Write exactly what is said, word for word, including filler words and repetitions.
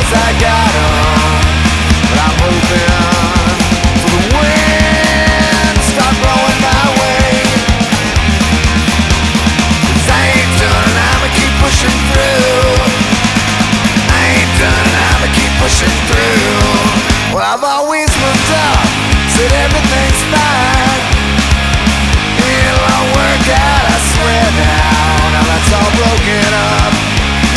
'cause I got 'em. But I'm hoping for the wind to start blowing my way. 'Cause I ain't done and I'ma keep pushing through. I ain't done and I'ma keep pushing through. Well, I've always looked up, said everything's fine.